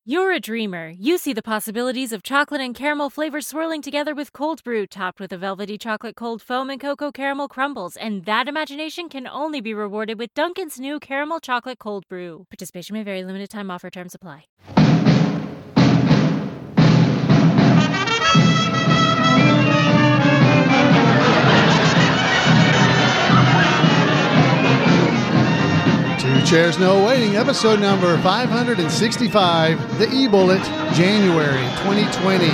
You're a dreamer. You see the possibilities of chocolate and caramel flavors swirling together with cold brew, topped with a velvety chocolate cold foam and cocoa caramel crumbles. And that imagination can only be rewarded with Dunkin's new caramel chocolate cold brew. Participation may vary. Limited time offer. Terms apply. Two Chairs No Waiting, episode number 565, The E-Bullet, January 2020.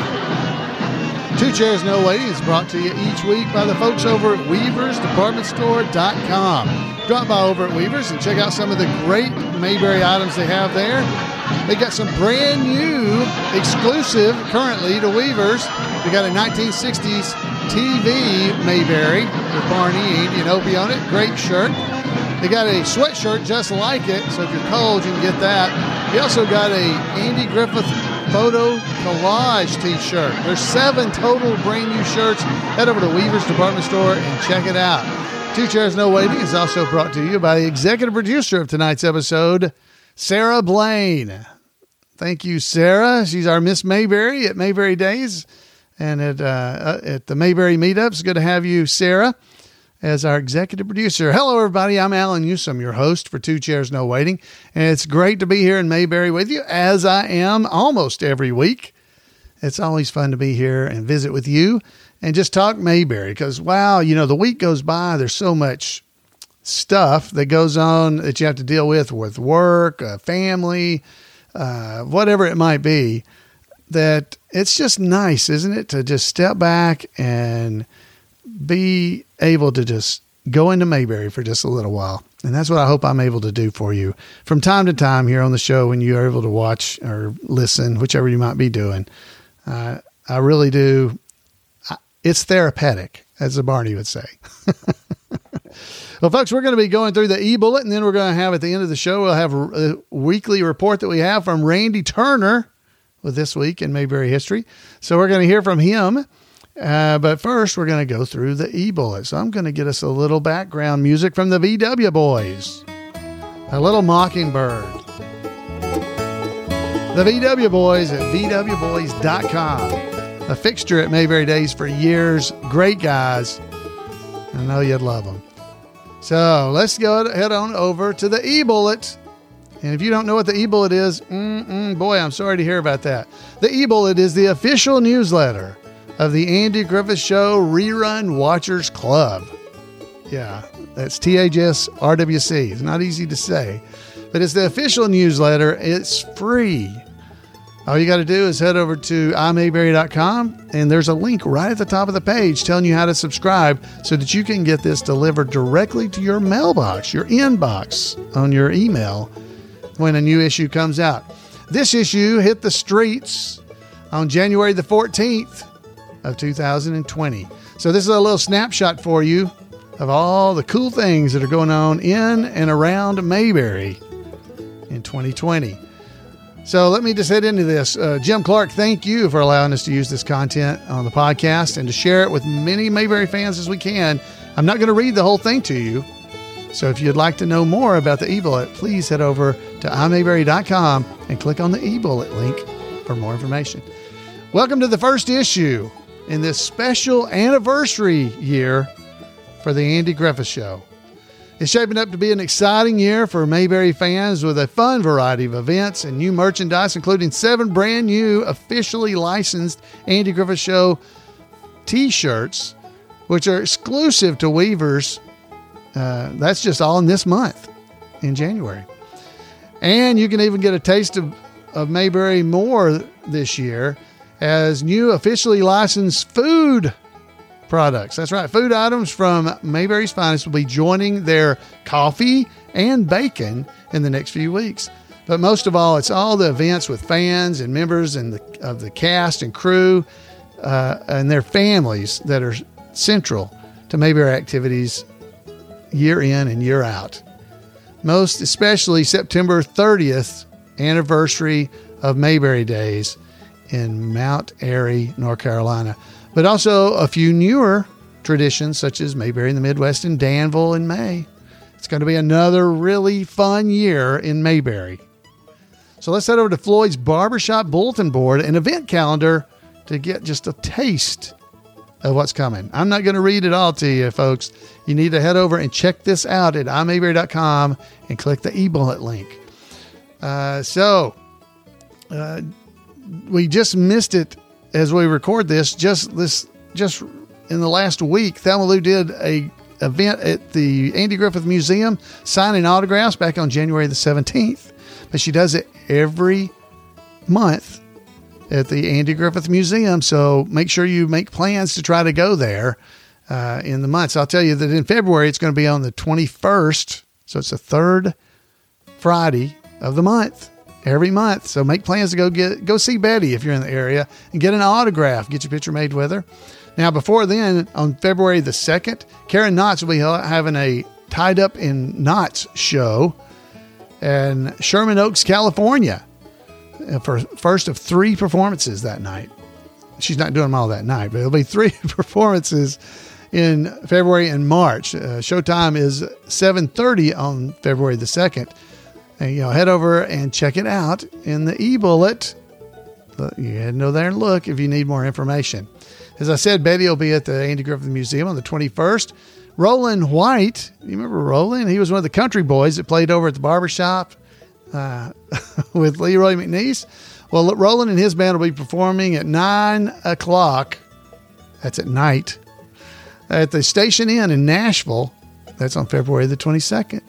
Two Chairs No Waiting is brought to you each week by the folks over at WeaversDepartmentStore.com. Drop by over at Weavers and check out some of the great Mayberry items they have there. They got some brand new, exclusive, currently, to Weavers. We got a 1960s TV Mayberry with Barney and Opie on it. Great shirt. They got a sweatshirt just like it, so if you're cold, you can get that. We also got a Andy Griffith photo collage t-shirt. There's 7 total brand new shirts. Head over to Weaver's Department Store and check it out. Two Chairs No Waiting is also brought to you by the executive producer of tonight's episode, Sarah Blaine. Thank you, Sarah. She's our Miss Mayberry at Mayberry Days and at the Mayberry Meetups. Good to have you, Sarah, as our executive producer. Hello, everybody. I'm Alan Newsome, your host for Two Chairs No Waiting. And it's great to be here in Mayberry with you, as I am almost every week. It's always fun to be here and visit with you and just talk Mayberry because, wow, the week goes by. There's so much stuff that goes on that you have to deal with work, family, whatever it might be, that it's just nice, isn't it, to just step back and be able to just go into Mayberry for just a little while. And that's what I hope I'm able to do for you from time to time here on the show when you're able to watch or listen, whichever you might be doing. I really do. It's therapeutic, as the Barney would say. Well, folks, we're going to be going through the E-Bullet, and then we're going to have at the end of the show, we'll have a weekly report that we have from Randy Turner with This Week in Mayberry History. So we're going to hear from him. But first, we're going to go through the E-Bullet. So I'm going to get us a little background music from the VW Boys. A little Mockingbird. The VW Boys at VWBoys.com. A fixture at Mayberry Days for years. Great guys. I know you'd love them. So let's head on over to the E-Bullet. And if you don't know what the E-Bullet is, boy, I'm sorry to hear about that. The E-Bullet is the official newsletter of the Andy Griffith Show Rerun Watchers Club. Yeah, that's THSRWC. It's not easy to say, but it's the official newsletter. It's free. All you got to do is head over to imayberry.com, and there's a link right at the top of the page telling you how to subscribe so that you can get this delivered directly to your mailbox, your inbox on your email when a new issue comes out. This issue hit the streets on January the 14th of 2020. So this is a little snapshot for you of all the cool things that are going on in and around Mayberry in 2020. So let me just head into this. Jim Clark, thank you for allowing us to use this content on the podcast and to share it with many Mayberry fans as we can. I'm not going to read the whole thing to you. So if you'd like to know more about the E-Bullet, please head over to imayberry.com and click on the E-Bullet link for more information. Welcome to the first issue in this special anniversary year for the Andy Griffith Show. It's shaping up to be an exciting year for Mayberry fans with a fun variety of events and new merchandise, including 7 brand new officially licensed Andy Griffith Show t-shirts, which are exclusive to Weavers. That's just all in this month in January. And you can even get a taste of Mayberry more this year as new officially licensed food products. That's right. Food items from Mayberry's Finest will be joining their coffee and bacon in the next few weeks. But most of all, it's all the events with fans and members of the cast and crew and their families that are central to Mayberry activities year in and year out. Most especially September 30th anniversary of Mayberry Days in Mount Airy, North Carolina. But also a few newer traditions such as Mayberry in the Midwest and Danville in May. It's going to be another really fun year in Mayberry. So let's head over to Floyd's Barbershop Bulletin Board and event calendar to get just a taste of what's coming. I'm not going to read it all to you, folks. You need to head over and check this out at imayberry.com and click the e-bullet link. We just missed it as we record this. Just in the last week, Thelma Lou did a event at the Andy Griffith Museum, signing autographs back on January the 17th. But she does it every month at the Andy Griffith Museum. So make sure you make plans to try to go there in the months. I'll tell you that in February, it's going to be on the 21st. So it's the third Friday of the month, every month. So make plans to go see Betty if you're in the area and get an autograph, get your picture made with her. Now, before then, on February the 2nd, Karen Knotts will be having a Tied Up in Knots show in Sherman Oaks, California, for first of 3 performances that night. She's not doing them all that night, but it'll be 3 performances in February and March. Showtime is 7:30 on February the 2nd. And, head over and check it out in the e-bullet. You head over there and look if you need more information. As I said, Betty will be at the Andy Griffith Museum on the 21st. Roland White, you remember Roland? He was one of the country boys that played over at the barbershop with Leroy McNeese. Well, Roland and his band will be performing at 9 o'clock. That's at night. At the Station Inn in Nashville. That's on February the 22nd.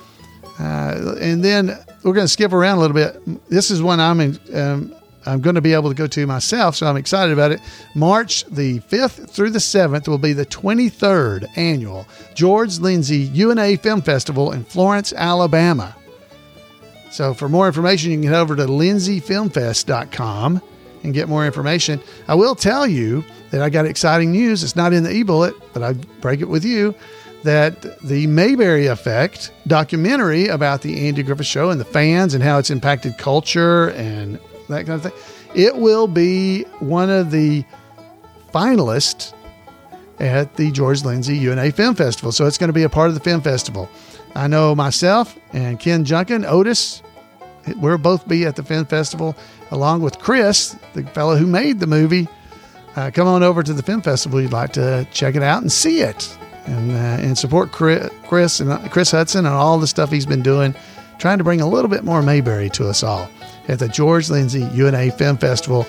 And then we're going to skip around a little bit. This is one I'm going to be able to go to myself, so I'm excited about it. March the 5th through the 7th will be the 23rd annual George Lindsay UNA Film Festival in Florence, Alabama. So for more information, you can head over to lindsayfilmfest.com and get more information. I will tell you that I got exciting news. It's not in the e-bullet, but I break it with you, that the Mayberry Effect documentary about the Andy Griffith Show and the fans and how it's impacted culture and that kind of thing, it will be one of the finalists at the George Lindsay UNA Film Festival. So it's going to be a part of the film festival. I know myself and Ken Junkin, Otis, we'll both be at the film festival along with Chris, the fellow who made the movie. Come on over to the film festival. You'd like to check it out and see it and support Chris Hudson and all the stuff he's been doing, trying to bring a little bit more Mayberry to us all at the George Lindsay UNA Film Festival,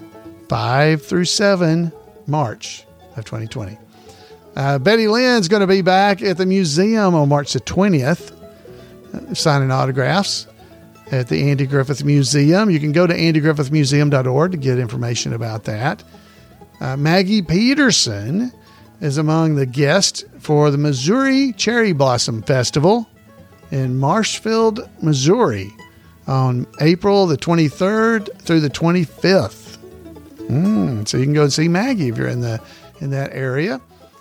5 through 7 March of 2020. Betty Lynn's going to be back at the museum on March the 20th, signing autographs at the Andy Griffith Museum. You can go to andygriffithmuseum.org to get information about that. Maggie Peterson is among the guests for the Missouri Cherry Blossom Festival in Marshfield, Missouri, on April the 23rd through the 25th. So you can go and see Maggie if you're in that area.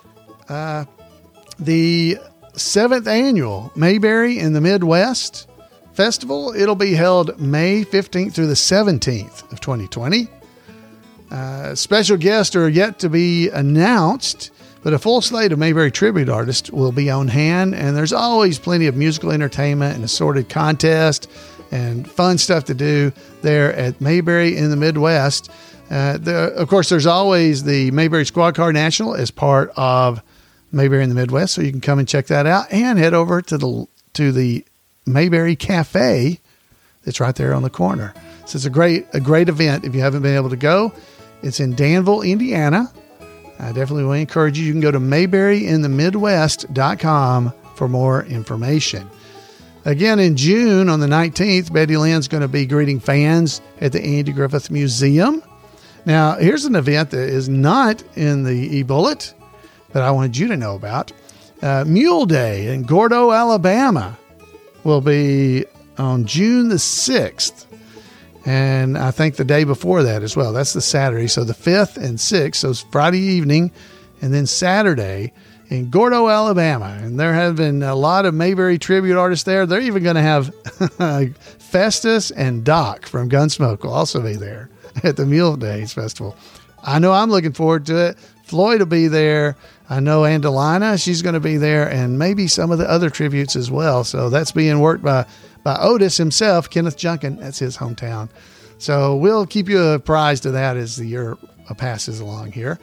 The 7th annual Mayberry in the Midwest Festival, it'll be held May 15th through the 17th of 2020. Special guests are yet to be announced, but a full slate of Mayberry tribute artists will be on hand, and there's always plenty of musical entertainment and assorted contests and fun stuff to do there at Mayberry in the Midwest. Of course, there's always the Mayberry Squad Car National as part of Mayberry in the Midwest, so you can come and check that out and head over to the Mayberry Cafe that's right there on the corner. So it's a great event if you haven't been able to go. It's in Danville, Indiana. I definitely will encourage you. You can go to mayberryinthemidwest.com for more information. Again, in June on the 19th, Betty Lynn's going to be greeting fans at the Andy Griffith Museum. Now, here's an event that is not in the e-bullet that I wanted you to know about. Mule Day in Gordo, Alabama will be on June the 6th. And I think the day before that as well. That's the Saturday. So the 5th and 6th, so it's Friday evening, and then Saturday in Gordo, Alabama. And there have been a lot of Mayberry tribute artists there. They're even going to have Festus and Doc from Gunsmoke will also be there at the Mule Days Festival. I know I'm looking forward to it. Floyd will be there. I know Andalina, she's going to be there, and maybe some of the other tributes as well. So that's being worked by by Otis himself, Kenneth Junkin. That's his hometown. So we'll keep you apprised of that as the year passes along here.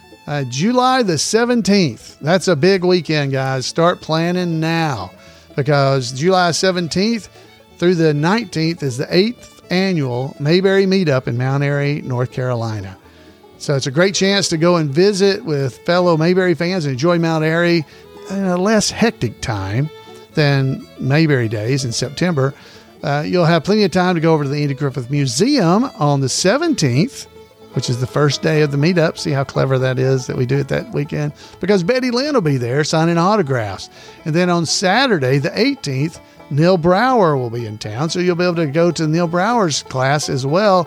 July the 17th. That's a big weekend, guys. Start planning now, because July 17th through the 19th is the 8th annual Mayberry Meetup in Mount Airy, North Carolina. So it's a great chance to go and visit with fellow Mayberry fans and enjoy Mount Airy in a less hectic time than Mayberry Days in September. You'll have plenty of time to go over to the Andy Griffith Museum on the 17th, which is the first day of the meetup. See how clever that is that we do it that weekend, because Betty Lynn will be there signing autographs. And then on Saturday, the 18th, Neil Brower will be in town. So you'll be able to go to Neil Brower's class as well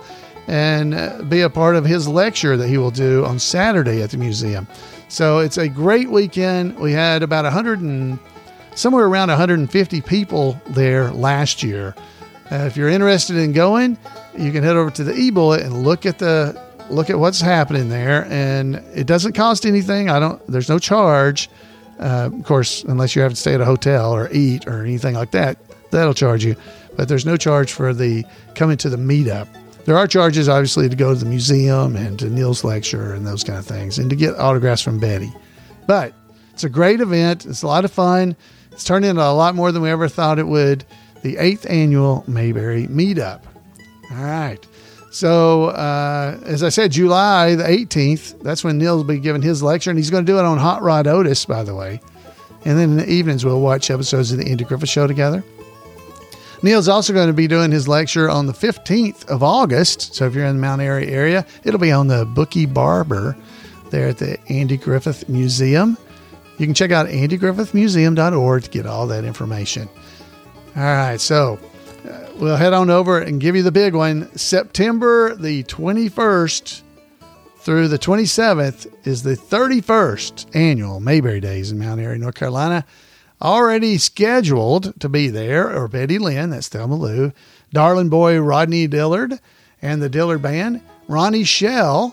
and be a part of his lecture that he will do on Saturday at the museum. So it's a great weekend. We had about somewhere around 150 people there last year. If you're interested in going, you can head over to the eBullet and look at what's happening there. And it doesn't cost anything. There's no charge. Of course, unless you have to stay at a hotel or eat or anything like that, that'll charge you. But there's no charge for the coming to the meetup. There are charges, obviously, to go to the museum and to Neil's lecture and those kind of things, and to get autographs from Betty. But it's a great event. It's a lot of fun. It's turned into a lot more than we ever thought it would. The 8th annual Mayberry Meetup. All right. So, as I said, July the 18th, that's when Neil will be giving his lecture, and he's going to do it on Hot Rod Otis, by the way. And then in the evenings, we'll watch episodes of the Andy Griffith Show together. Neil's also going to be doing his lecture on the 15th of August. So if you're in the Mount Airy area, it'll be on the Bookie Barber there at the Andy Griffith Museum. You can check out andygriffithmuseum.org to get all that information. All right, so we'll head on over and give you the big one. September the 21st through the 27th is the 31st annual Mayberry Days in Mount Airy, North Carolina. Already scheduled to be there are Betty Lynn, that's Thelma Lou, Darling Boy Rodney Dillard, and the Dillard Band. Ronnie Shell,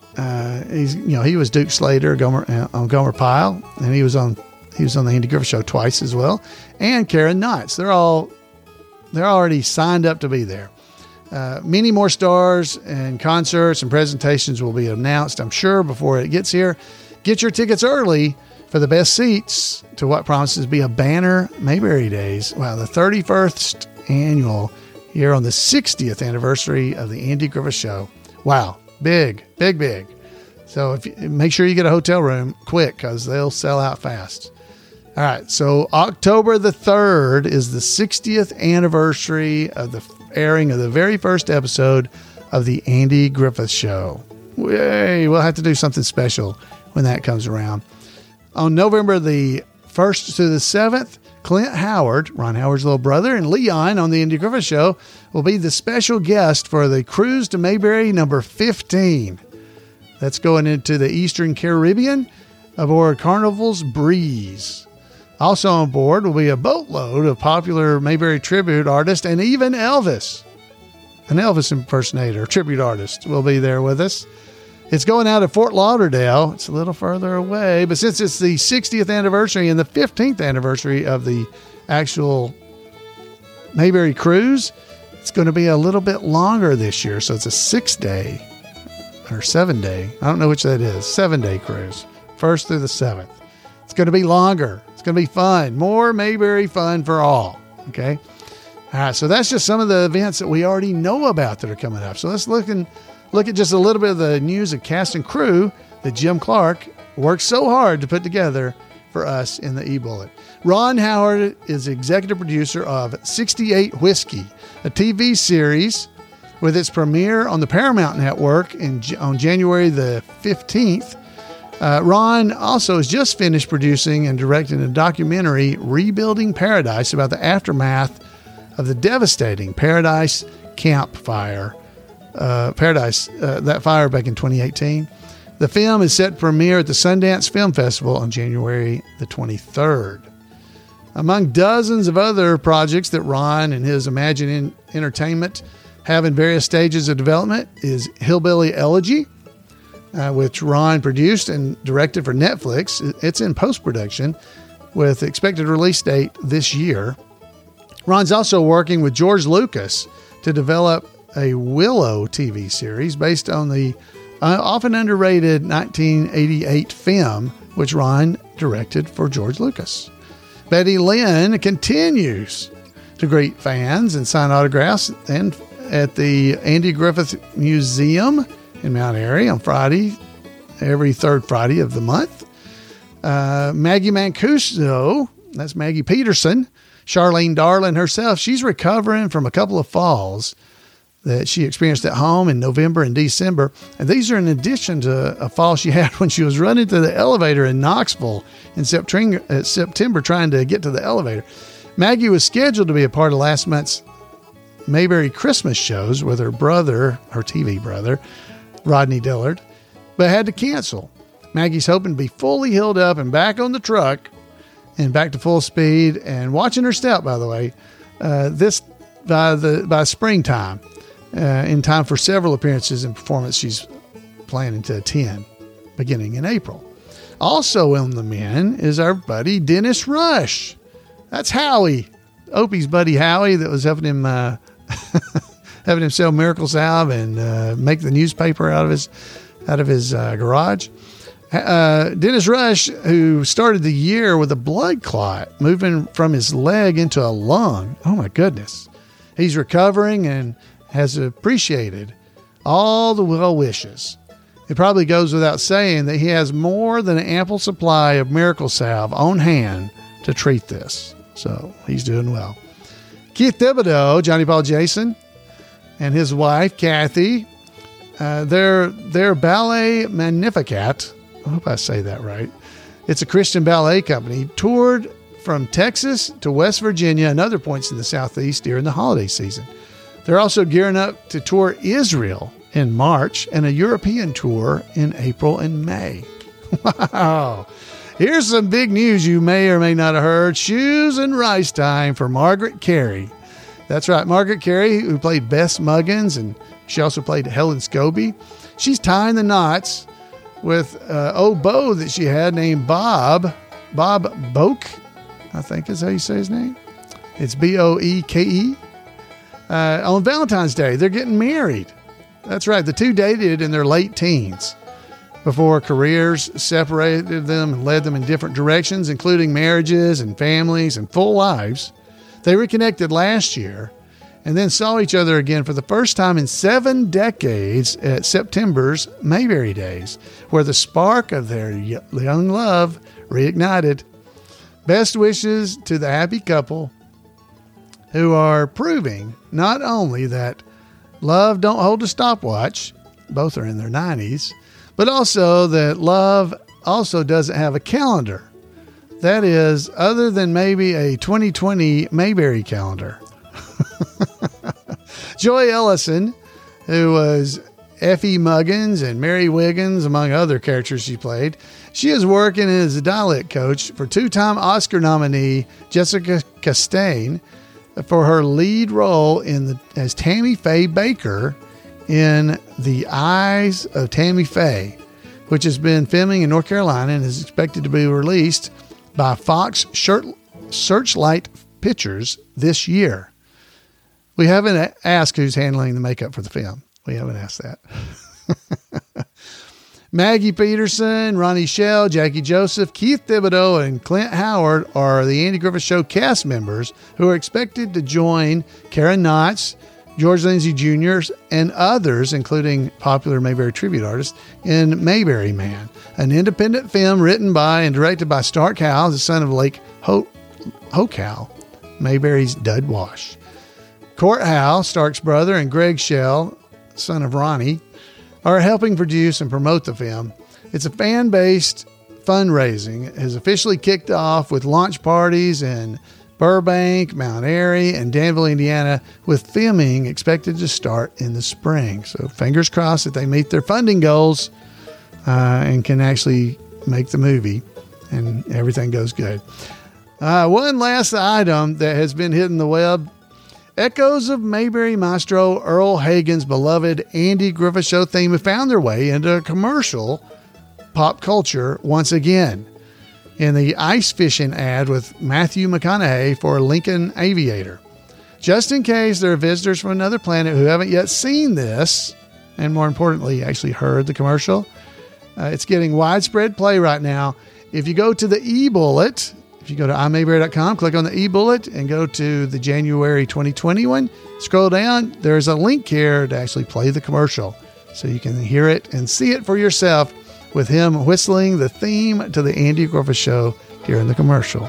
he was Duke Slater on Gomer Pyle, and he was on the Andy Griffith Show twice as well. And Karen Knotts. They're already signed up to be there. Many more stars and concerts and presentations will be announced, I'm sure, before it gets here. Get your tickets early for the best seats to what promises to be a banner Mayberry Days. Wow, the 31st annual here on the 60th anniversary of the Andy Griffith Show. Wow, big. So make sure you get a hotel room quick, because they'll sell out fast. All right, so October the 3rd is the 60th anniversary of the airing of the very first episode of the Andy Griffith Show. Yay, we'll have to do something special when that comes around. On November the 1st to the 7th, Clint Howard, Ron Howard's little brother, and Leon on the Andy Griffith Show will be the special guest for the Cruise to Mayberry number 15. That's going into the Eastern Caribbean aboard Carnival's Breeze. Also on board will be a boatload of popular Mayberry tribute artists, and even Elvis. An Elvis impersonator, tribute artist, will be there with us. It's going out of Fort Lauderdale. It's a little further away, but since it's the 60th anniversary and the 15th anniversary of the actual Mayberry cruise, it's going to be a little bit longer this year. So it's a 6-day or 7-day. I don't know which that is. 7-day cruise, 1st through the 7th. It's going to be longer. It's going to be fun. More Mayberry fun for all. Okay. All right. So that's just some of the events that we already know about that are coming up. So let's look at just a little bit of the news of cast and crew that Jim Clark worked so hard to put together for us in the eBullet. Ron Howard is executive producer of 68 Whiskey, a TV series with its premiere on the Paramount Network on January the 15th. Ron also has just finished producing and directing a documentary, Rebuilding Paradise, about the aftermath of the devastating Paradise Camp Fire. That fire back in 2018. The film is set to premiere at the Sundance Film Festival on January the 23rd. Among dozens of other projects that Ron and his Imagine Entertainment have in various stages of development is Hillbilly Elegy, which Ron produced and directed for Netflix. It's in post-production with expected release date this year. Ron's also working with George Lucas to develop a Willow TV series based on the often underrated 1988 film, which Ron directed for George Lucas. Betty Lynn continues to greet fans and sign autographs and at the Andy Griffith Museum in Mount Airy on Friday, every third Friday of the month. Maggie Mancuso, that's Maggie Peterson, Charlene Darling herself, she's recovering from a couple of falls that she experienced at home in November and December. And these are in addition to a fall she had when she was running to the elevator in Knoxville in September trying to get to the elevator. Maggie was scheduled to be a part of last month's Mayberry Christmas shows with her brother, her TV brother, Rodney Dillard, but had to cancel. Maggie's hoping to be fully healed up and back on the truck and back to full speed and watching her step, by the way, by springtime, in time for several appearances and performances she's planning to attend beginning in April. Also in the men is our buddy Dennis Rush. That's Howie, Opie's buddy Howie, that was helping him having him sell Miracle Salve and make the newspaper out of his garage. Dennis Rush, who started the year with a blood clot moving from his leg into a lung. Oh my goodness. He's recovering and has appreciated all the well wishes. It probably goes without saying that he has more than an ample supply of Miracle Salve on hand to treat this. So he's doing well. Keith Thibodeau, Johnny Paul Jason, and his wife, Kathy, their Ballet Magnificat, I hope I say that right. It's a Christian ballet company, toured from Texas to West Virginia and other points in the Southeast during the holiday season. They're also gearing up to tour Israel in March and a European tour in April and May. Wow. Here's some big news you may or may not have heard. Shoes and rice time for Margaret Carey. That's right, Margaret Carey, who played Bess Muggins, and she also played Helen Scobie. She's tying the knots with old beau that she had named Bob Boke, I think is how you say his name. It's Boeke. On Valentine's Day, they're getting married. That's right, the two dated in their late teens before careers separated them and led them in different directions, including marriages and families and full lives. They reconnected last year and then saw each other again for the first time in 7 decades at September's Mayberry Days, where the spark of their young love reignited. Best wishes to the happy couple who are proving not only that love don't hold a stopwatch, both are in their 90s, but also that love also doesn't have a calendar. That is, other than maybe a 2020 Mayberry calendar. Joy Ellison, who was Effie Muggins and Mary Wiggins, among other characters she played, she is working as a dialect coach for 2-time Oscar nominee Jessica Chastain for her lead role as Tammy Faye Baker in The Eyes of Tammy Faye, which has been filming in North Carolina and is expected to be released by Fox Searchlight Pictures this year. We haven't asked who's handling the makeup for the film. We haven't asked that. Maggie Peterson, Ronnie Shell, Jackie Joseph, Keith Thibodeau, and Clint Howard are the Andy Griffith Show cast members who are expected to join Karen Knotts, George Lindsay Jr., and others, including popular Mayberry tribute artists, in Mayberry Man, an independent film written by and directed by Stark Howell, the son of Lake Hoke Howell, Mayberry's Dud Wash. Court Howell, Stark's brother, and Greg Shell, son of Ronnie, are helping produce and promote the film. It's a fan-based fundraising. It has officially kicked off with launch parties in Burbank, Mount Airy, and Danville, Indiana, with filming expected to start in the spring. So fingers crossed that they meet their funding goals and can actually make the movie and everything goes good. One last item that has been hitting the web. Echoes of Mayberry maestro Earl Hagen's beloved Andy Griffith Show theme have found their way into commercial pop culture once again. In the ice fishing ad with Matthew McConaughey for Lincoln Aviator. Just in case there are visitors from another planet who haven't yet seen this, and more importantly, actually heard the commercial, it's getting widespread play right now. If you go to the e-bullet, if you go to imayberry.com, click on the e-bullet and go to the January 2021, scroll down, there's a link here to actually play the commercial. So you can hear it and see it for yourself with him whistling the theme to the Andy Griffith Show during the commercial.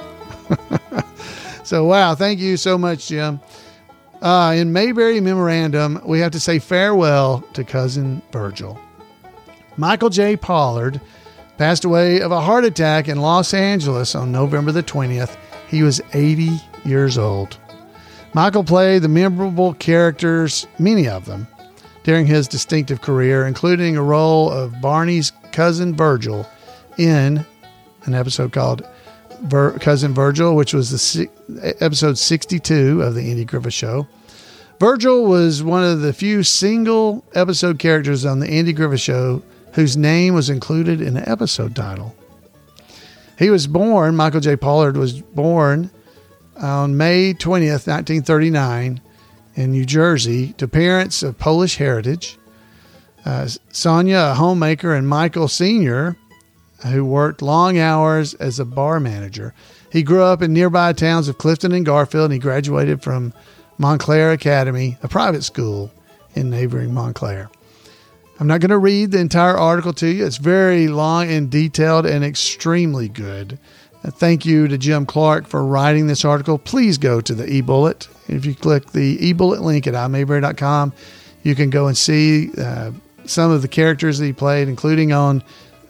So, wow, thank you so much, Jim. In Mayberry Memorandum, we have to say farewell to Cousin Virgil. Michael J. Pollard passed away of a heart attack in Los Angeles on November the 20th. He was 80 years old. Michael played the memorable characters, many of them, during his distinctive career, including a role of Barney's cousin Virgil in an episode called Cousin Virgil, which was episode 62 of the Andy Griffith Show. Virgil was one of the few single episode characters on the Andy Griffith Show whose name was included in the episode title. He was born, Michael J. Pollard was born on May 20th, 1939 in New Jersey to parents of Polish heritage. Sonia, a homemaker, and Michael Sr., who worked long hours as a bar manager. He grew up in nearby towns of Clifton and Garfield, and he graduated from Montclair Academy, a private school in neighboring Montclair. I'm not going to read the entire article to you. It's very long and detailed and extremely good. Thank you to Jim Clark for writing this article. Please go to the e-bullet. If you click the e-bullet link at imayberry.com, you can go and see some of the characters that he played, including on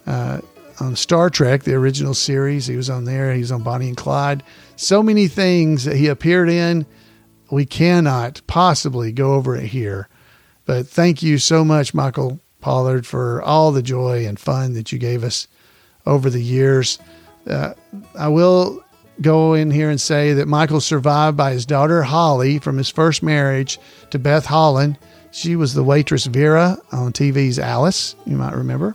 Star Trek, the original series. He was on there. He was on Bonnie and Clyde. So many things that he appeared in. We cannot possibly go over it here. But thank you so much, Michael Pollard, for all the joy and fun that you gave us over the years. I will go in here and say that Michael survived by his daughter, Holly, from his first marriage to Beth Holland. She was the waitress Vera on TV's Alice, you might remember.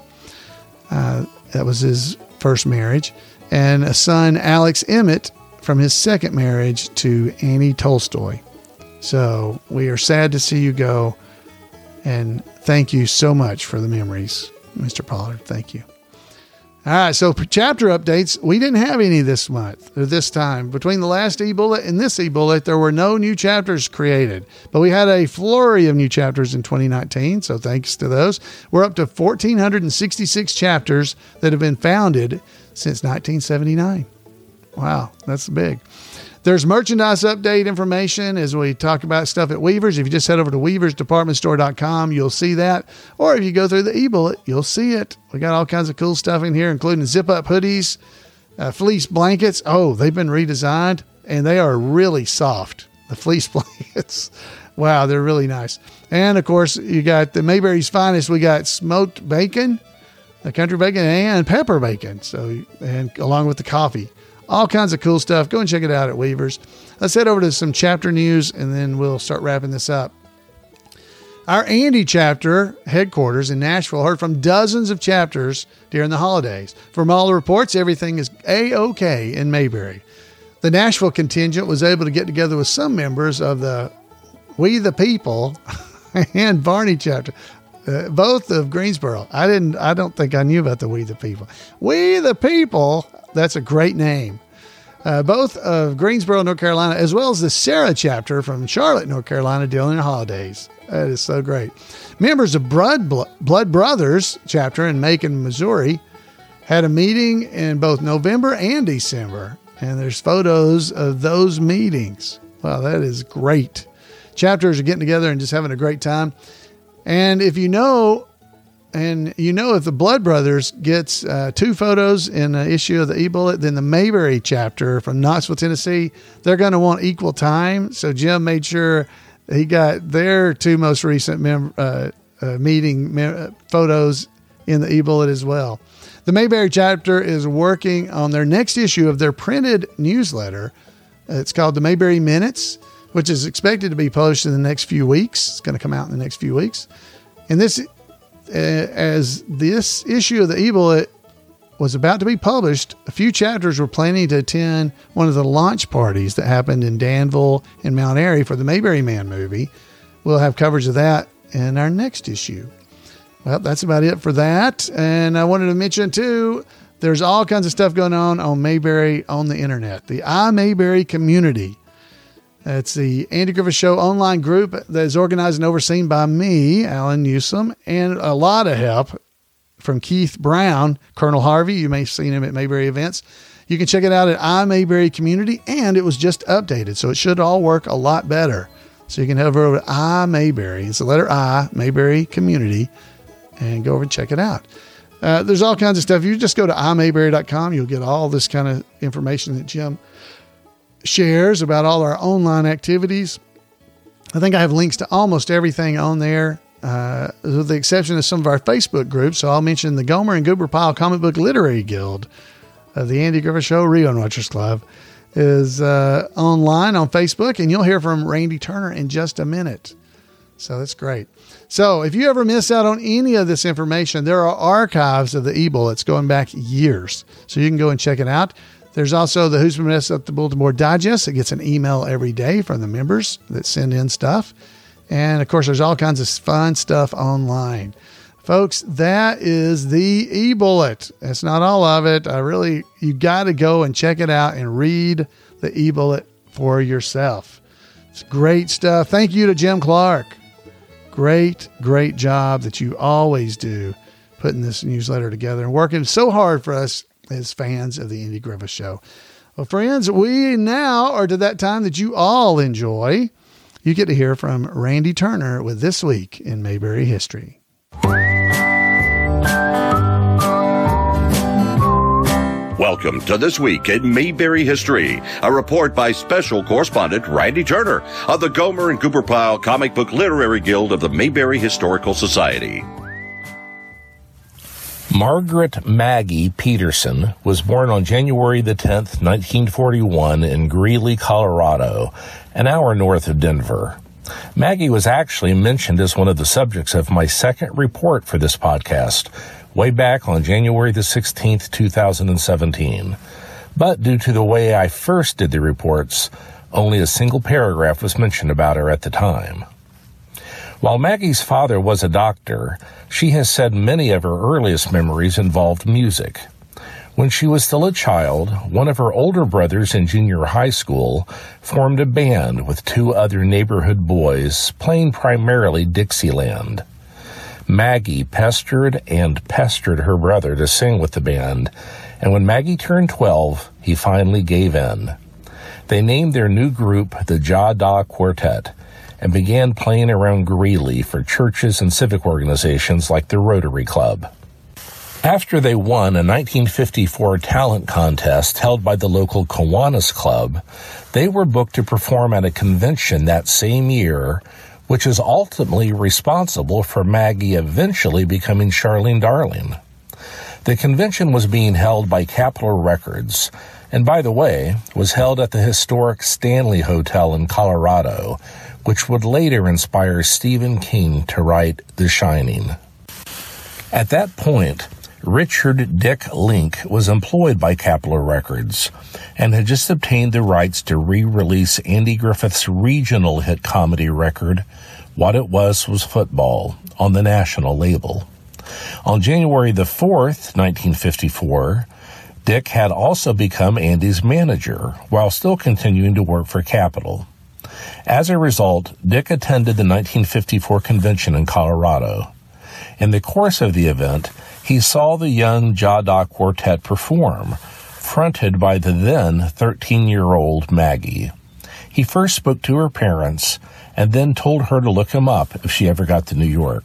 That was his first marriage. And a son, Alex Emmett, from his second marriage to Annie Tolstoy. So we are sad to see you go. And thank you so much for the memories, Mr. Pollard. Thank you. All right, so for chapter updates, we didn't have any this month or this time. Between the last e-bullet and this e-bullet, there were no new chapters created. But we had a flurry of new chapters in 2019, so thanks to those. We're up to 1,466 chapters that have been founded since 1979. Wow, that's big. There's merchandise update information as we talk about stuff at Weavers. If you just head over to weaversdepartmentstore.com, you'll see that. Or if you go through the e-bullet, you'll see it. We got all kinds of cool stuff in here, including zip-up hoodies, fleece blankets. Oh, they've been redesigned, and they are really soft, the fleece blankets. Wow, they're really nice. And, of course, you got the Mayberry's Finest. We got smoked bacon, the country bacon, and pepper bacon, and along with the coffee. All kinds of cool stuff. Go and check it out at Weavers. Let's head over to some chapter news, and then we'll start wrapping this up. Our Andy chapter headquarters in Nashville heard from dozens of chapters during the holidays. From all the reports, everything is A-OK in Mayberry. The Nashville contingent was able to get together with some members of the We the People and Barney chapter, both of Greensboro. I don't think I knew about the We the People. We the People. That's a great name. Both of Greensboro, North Carolina, as well as the Sarah chapter from Charlotte, North Carolina, during the holidays. That is so great. Members of Blood Brothers chapter in Macon, Missouri, had a meeting in both November and December. And there's photos of those meetings. Wow, that is great. Chapters are getting together and just having a great time. And if you know if the Blood Brothers gets 2 photos in an issue of the e-bullet, then the Mayberry chapter from Knoxville, Tennessee, they're going to want equal time. So Jim made sure he got their 2 most recent meeting photos in the e-bullet as well. The Mayberry chapter is working on their next issue of their printed newsletter. It's called the Mayberry Minutes, which is expected to be published in the next few weeks. It's going to come out in the next few weeks. And this, as this issue of the e-bullet was about to be published, a few chapters were planning to attend one of the launch parties that happened in Danville and Mount Airy for the Mayberry Man movie. We'll have coverage of that in our next issue. Well, that's about it for that. And I wanted to mention, too, there's all kinds of stuff going on Mayberry on the internet. The iMayberry community. It's the Andy Griffith Show online group that is organized and overseen by me, Alan Newsom, and a lot of help from Keith Brown, Colonel Harvey. You may have seen him at Mayberry events. You can check it out at iMayberry Community, and it was just updated, so it should all work a lot better. So you can head over to iMayberry. It's the letter I, Mayberry Community, and go over and check it out. There's all kinds of stuff. You just go to iMayberry.com. You'll get all this kind of information that Jim shares about all our online activities. I think I have links to almost everything on there, with the exception of some of our Facebook groups. So I'll mention the Gomer and Goober Pile Comic Book Literary Guild, the Andy Griffith Show Rio Watchers Club, is online on Facebook, and you'll hear from Randy Turner in just a minute. So that's great. So if you ever miss out on any of this information, there are archives of the e-bullets going back years, so you can go and check it out. There's also the Who's Been Messed Up the Baltimore Digest. It gets an email every day from the members that send in stuff. And, of course, there's all kinds of fun stuff online. Folks, that is the e-bullet. That's not all of it. You got to go and check it out and read the e-bullet for yourself. It's great stuff. Thank you to Jim Clark. Great, great job that you always do putting this newsletter together and working so hard for us as fans of the Andy Griffith Show. Well, friends, we now are to that time that you all enjoy. You get to hear from Randy Turner with This Week in Mayberry History. Welcome to This Week in Mayberry History, a report by special correspondent Randy Turner of the Gomer and Goober Pile Comic Book Literary Guild of the Mayberry Historical Society. Margaret Maggie Peterson was born on January the 10th, 1941 in Greeley, Colorado, an hour north of Denver. Maggie was actually mentioned as one of the subjects of my second report for this podcast, way back on January the 16th, 2017. But due to the way I first did the reports, only a single paragraph was mentioned about her at the time. While Maggie's father was a doctor, she has said many of her earliest memories involved music. When she was still a child, one of her older brothers in junior high school formed a band with two other neighborhood boys, playing primarily Dixieland. Maggie pestered her brother to sing with the band, and when Maggie turned 12, he finally gave in. They named their new group the Ja Da Quartet, and began playing around Greeley for churches and civic organizations like the Rotary Club. After they won a 1954 talent contest held by the local Kiwanis Club, they were booked to perform at a convention that same year, which is ultimately responsible for Maggie eventually becoming Charlene Darling. The convention was being held by Capitol Records, and by the way, was held at the historic Stanley Hotel in Colorado, which would later inspire Stephen King to write The Shining. At that point, Richard Dick Link was employed by Capitol Records and had just obtained the rights to re-release Andy Griffith's regional hit comedy record, What It Was Football, on the national label. On January the 4th, 1954, Dick had also become Andy's manager while still continuing to work for Capitol. As a result, Dick attended the 1954 convention in Colorado. In the course of the event, he saw the young Ja Da Quartet perform, fronted by the then 13-year-old Maggie. He first spoke to her parents and then told her to look him up if she ever got to New York.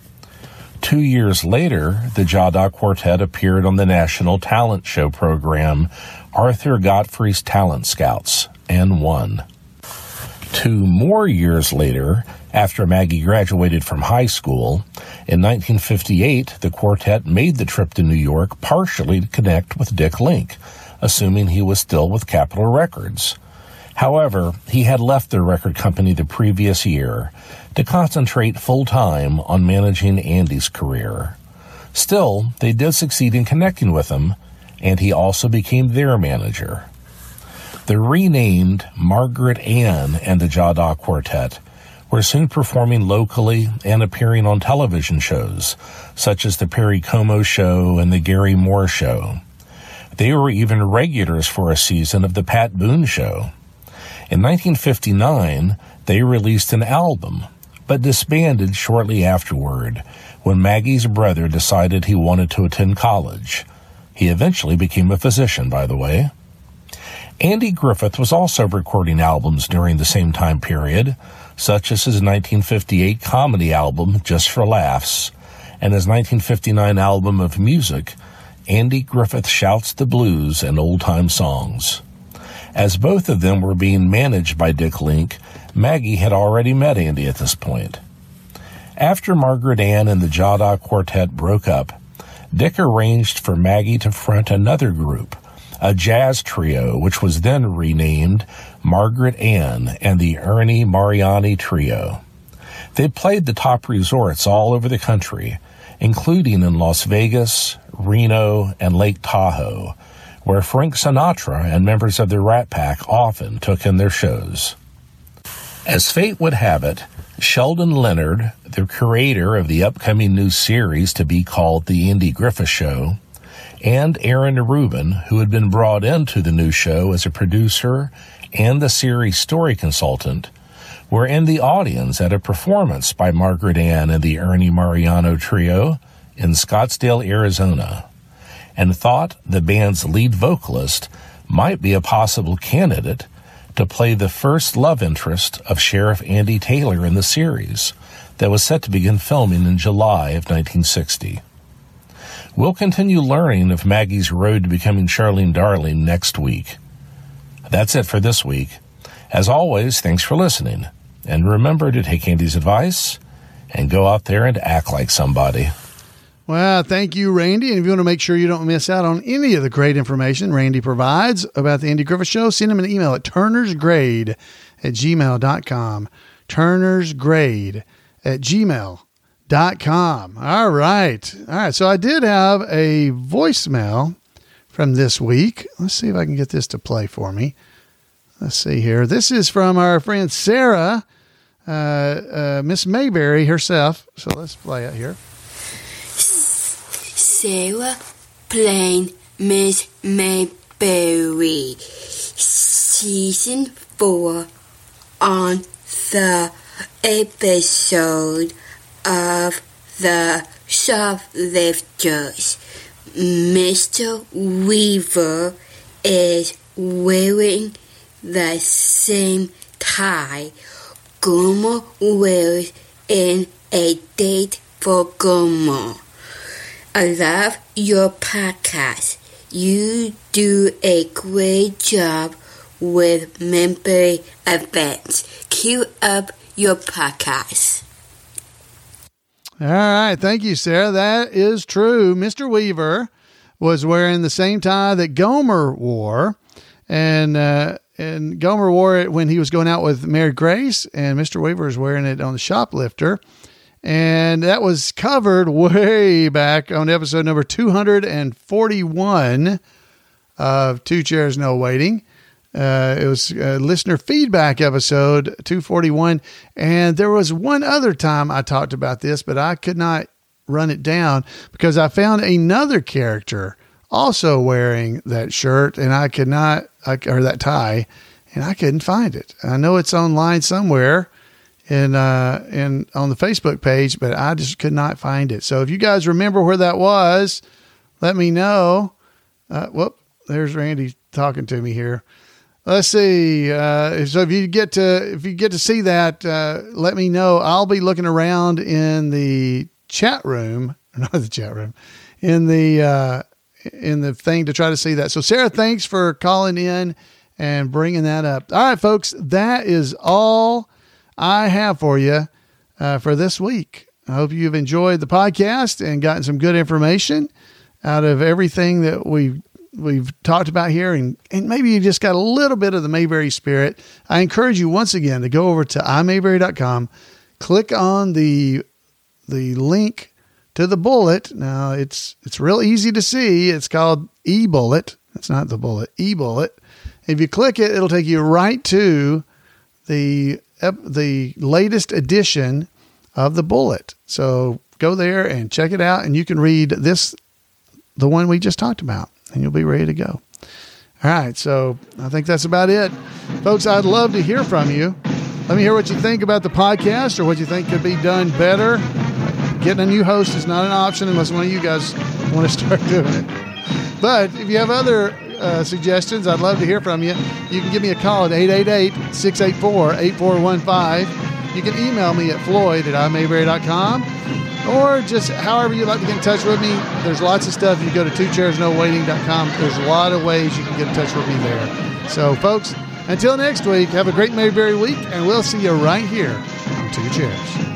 2 years later, the Ja Da Quartet appeared on the national talent show program, Arthur Godfrey's Talent Scouts, and won. 2 more years later, after Maggie graduated from high school, in 1958, the quartet made the trip to New York partially to connect with Dick Link, assuming he was still with Capitol Records. However, he had left the record company the previous year to concentrate full-time on managing Andy's career. Still, they did succeed in connecting with him, and he also became their manager. The renamed Margaret Ann and the Jada Quartet were soon performing locally and appearing on television shows, such as the Perry Como Show and the Gary Moore Show. They were even regulars for a season of the Pat Boone Show. In 1959, they released an album, but disbanded shortly afterward when Maggie's brother decided he wanted to attend college. He eventually became a physician, by the way. Andy Griffith was also recording albums during the same time period, such as his 1958 comedy album, Just for Laughs, and his 1959 album of music, Andy Griffith Shouts the Blues and Old-Time Songs. As both of them were being managed by Dick Link, Maggie had already met Andy at this point. After Margaret Ann and the Jada Quartet broke up, Dick arranged for Maggie to front another group, a jazz trio, which was then renamed Margaret Ann and the Ernie Mariani Trio. They played the top resorts all over the country, including in Las Vegas, Reno, and Lake Tahoe, where Frank Sinatra and members of the Rat Pack often took in their shows. As fate would have it, Sheldon Leonard, the creator of the upcoming new series to be called The Andy Griffith Show, and Aaron Rubin, who had been brought into the new show as a producer and the series story consultant, were in the audience at a performance by Margaret Ann and the Ernie Mariano Trio in Scottsdale, Arizona, and thought the band's lead vocalist might be a possible candidate to play the first love interest of Sheriff Andy Taylor in the series that was set to begin filming in July of 1960. We'll continue learning of Maggie's road to becoming Charlene Darling next week. That's it for this week. As always, thanks for listening. And remember to take Andy's advice and go out there and act like somebody. Well, thank you, Randy. And if you want to make sure you don't miss out on any of the great information Randy provides about the Andy Griffith Show, send him an email at turnersgrade@gmail.com. turnersgrade@gmail.com. All right. So I did have a voicemail from this week. Let's see if I can get this to play for me. Let's see here. This is from our friend Sarah, Miss Mayberry herself. So let's play it here. Sarah playing Miss Mayberry, Season 4, on the episode of the Shoplifters. Mr. Weaver is wearing the same tie Gomer wears in A Date for Gomer. I love your podcast. You do a great job with member events. Keep up your podcast. All right. Thank you, Sarah. That is true. Mr. Weaver was wearing the same tie that Gomer wore. And Gomer wore it when he was going out with Mary Grace, and Mr. Weaver is wearing it on The Shoplifter. And that was covered way back on episode number 241 of Two Chairs No Waiting. It was a listener feedback episode 241. And there was one other time I talked about this, but I could not run it down because I found another character also wearing that shirt, and I could not, or that tie, and I couldn't find it. I know it's online somewhere on the Facebook page, but I just could not find it. So if you guys remember where that was, let me know. There's Randy talking to me here. Let's see. So if you get to see that, let me know. I'll be looking around in the chat room, not the chat room, in the thing to try to see that. So Sarah, thanks for calling in and bringing that up. All right, folks, that is all I have for you for this week. I hope you've enjoyed the podcast and gotten some good information out of everything that we've talked about here, and maybe you just got a little bit of the Mayberry spirit. I encourage you once again to go over to imayberry.com, click on the link to the bullet. Now, it's real easy to see. It's called eBullet. It's not the bullet, eBullet. If you click it, it'll take you right to the latest edition of the bullet. So go there and check it out, and you can read the one we just talked about, and you'll be ready to go. All right, so I think that's about it. Folks, I'd love to hear from you. Let me hear what you think about the podcast or what you think could be done better. Getting a new host is not an option unless one of you guys want to start doing it. But if you have other suggestions, I'd love to hear from you. You can give me a call at 888-684-8415. You can email me at floyd@imayberry.com, or just however you'd like to get in touch with me. There's lots of stuff. You go to twochairsnowaiting.com. There's a lot of ways you can get in touch with me there. So, folks, until next week, have a great Mayberry week, and we'll see you right here on Two Chairs.